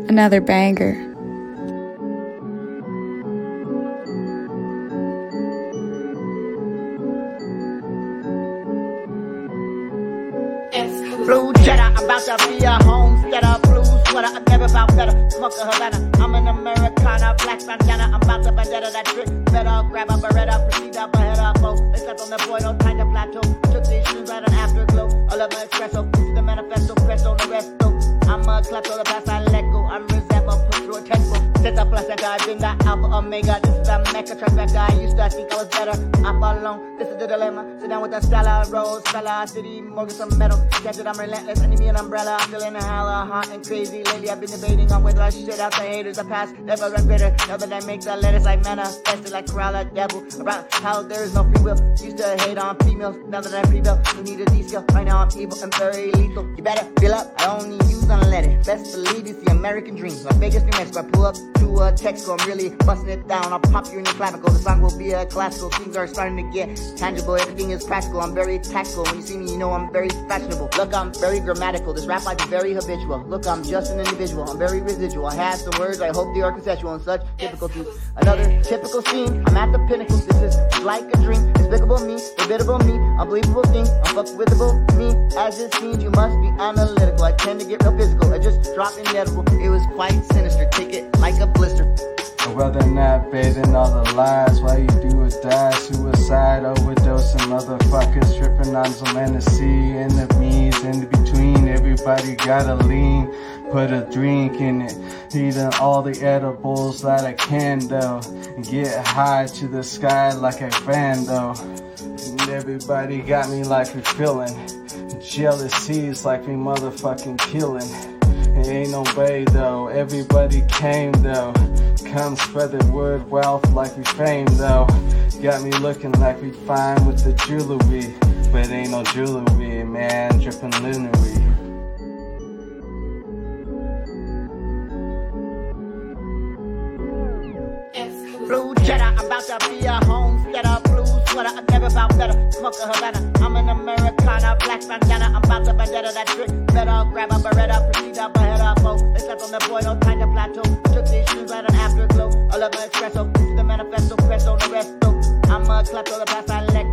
Another banger. Blue cheddar, I'm about to be a homesteader. Blue sweater, I never felt better. Smoke a Havana, I'm an Americana. Black bandana, I'm about to vendetta. That drip better. Grab a Beretta, proceed up ahead of both. Except on the boy, no time to plateau. Took these shoes right on afterglow. All of my espresso, this is the manifesto. Press on the resto. I'm a klepto, the past I let go. I'm resentful, push through a tempo. Set up placenta, I've been the alpha omega. This is a mecca trifecta. I used to think I was better. I'm alone, this is the dilemma. Sit down with the Stella, Rose, Stella, City, Morgan, some metal. Catch it, I'm relentless, enemy an umbrella. I'm feeling a hella hot and crazy. Lately I've been debating on whether I should shit out the haters. The past never run bitter. Now that I make the letters, I manifested like Corella Devil. About how there is no free will. Used to hate on females. Now that I'm pre-built, you need a D-skill. Right now I'm evil and very lethal. You better fill up, I only use unleaded. Best believe it's the American dream. So Vegas, New Mexico, I pull up to a Texaco. I'm really busting it down. I'll pop you in your clavicle. The song will be a classical. Things are starting to get tangible. Everything is practical. I'm very tactical. When you see me, you know I'm very fashionable. Look, I'm very grammatical. This rap life is very habitual. Look, I'm just an individual. I'm very residual. I have some words. I hope they are conceptual and such. Typical to another typical scene. I'm at the pinnacle. This is like a dream. Despicable me, inevitable me, unbelievable thing. Unfuckwithable me. As it seems, you must be analytical. I tend to get real physical. I just drop inedible. It was quite sinister. Take it like a blister. I'd rather not bathing all the lies. Why you do or die? Suicide, overdosing, motherfuckers tripping on some Hennessy. Enemies in between, everybody gotta lean. Put a drink in it, eating all the edibles that I can though. And get high to the sky like a Vando. And everybody got me like we feeling. Jealousy's like we motherfucking killing. It ain't no way though, everybody came though. Come spread the word wealth like we fame though. Got me looking like we fine with the jewelry. But ain't no jewelry, man, dripping lunery. Blue cheddar, I'm about to be a homesteader. Blue sweater, I never felt better. Smoke a Havana, I'm an Americana. Black bandana, I'm about to vendetta. That drip better. Grab a Beretta, proceed up ahead of both. Except on the boy, no time to plateau. Took these shoes right on afterglow. All of my espresso, this is the manifesto. Press on the resto. I'm a klepto, the past I let